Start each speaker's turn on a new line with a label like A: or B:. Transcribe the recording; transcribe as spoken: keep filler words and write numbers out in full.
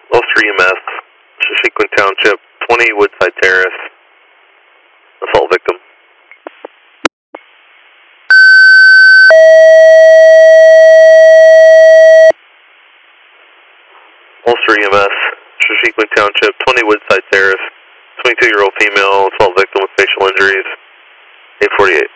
A: Ulster E M S, Shashequin Township, twenty Woodside Terrace, assault victim. Ulster E M S, Shashequin Township, twenty Woodside Terrace, twenty-two-year-old female, assault victim with facial injuries, eight forty-eight.